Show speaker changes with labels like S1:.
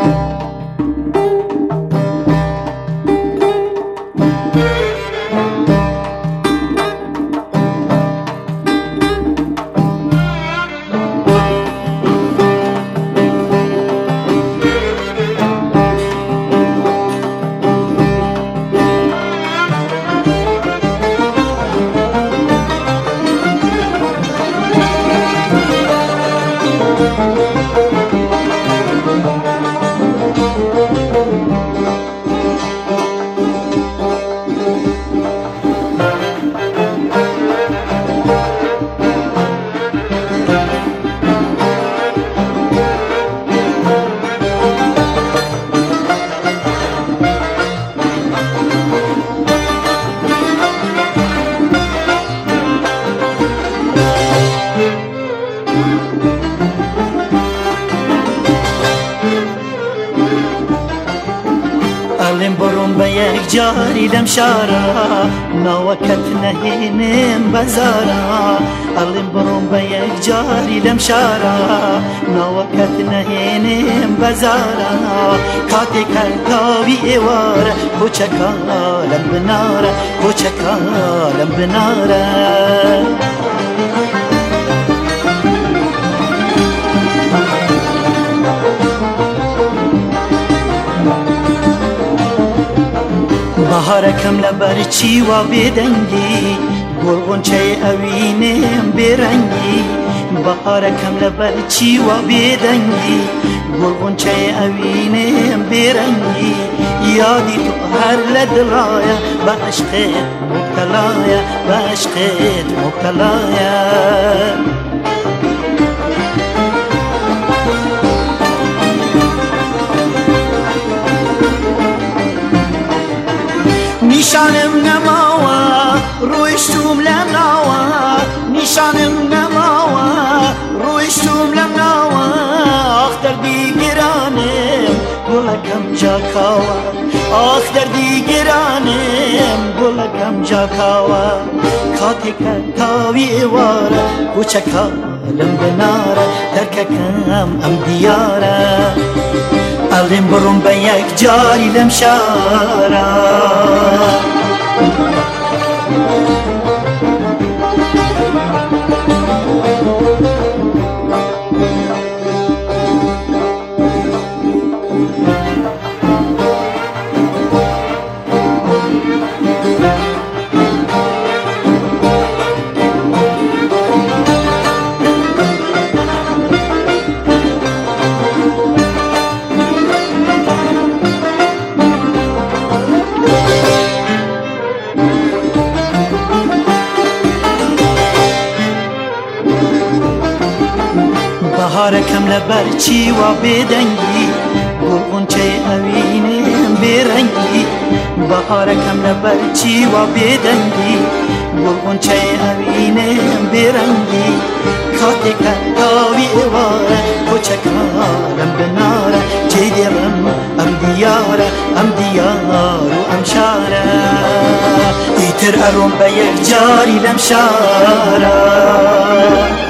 S1: ئەڵێم بڕۆم بە یەکجاری لەم شارە ناوەکەت نەهێنم بەزارە ئەڵێم بڕۆم بە یەکجاری لەم شارە ناوەکەت نەهێنم بەزارە کاتێک هەر تاوی ئێوارە کۆچەکە لەم بنارە کۆچەکە لەم بنارە بەهارەکەم لە بەرچی وا بێدەنگی گۆڵغۆنچەی ئەوینێم بێرەنگی بەهارەکەم لە بەرچی وا بێدەنگی گۆڵغۆنچەی ئەوینێم بێرەنگی یادی تۆ هەر لە دڵایە بە عەشقێت مبتەلایە بە عەشقێت مبتەلایە نیشانم نەماوە ڕۆیشتوم لەم ناوە نیشانم نەماوە ڕۆیشتوم لەم ناوە ئاخ دەردی گرانم گوڵەکەم جاکاوە ئاخ دەردی گرانم گوڵەکەم جاکاوە کاتێکە تاوی ئێوارە کۆچەکە لەم بنارە دەرکەکەم ئەم دیارە ئەڵێم بڕۆم بە یەکجاری لەم شارە بەهارەکەم لە بەرچی وا بێدەنگی گۆڵغۆنچەی ئەوینێم بێرەنگی بەهارەکەم لە بەرچی وا بێدەنگی گۆڵغۆنچەی ئەوینێم بێرەنگی کاتێکە تاوی ئێوارە کۆچەکە لەم بنارە جێدێڕم ئەم دیارە ئەم دیار و ئەم شارە ئیتر ئەڕۆم بە یەکجاری لەم شارە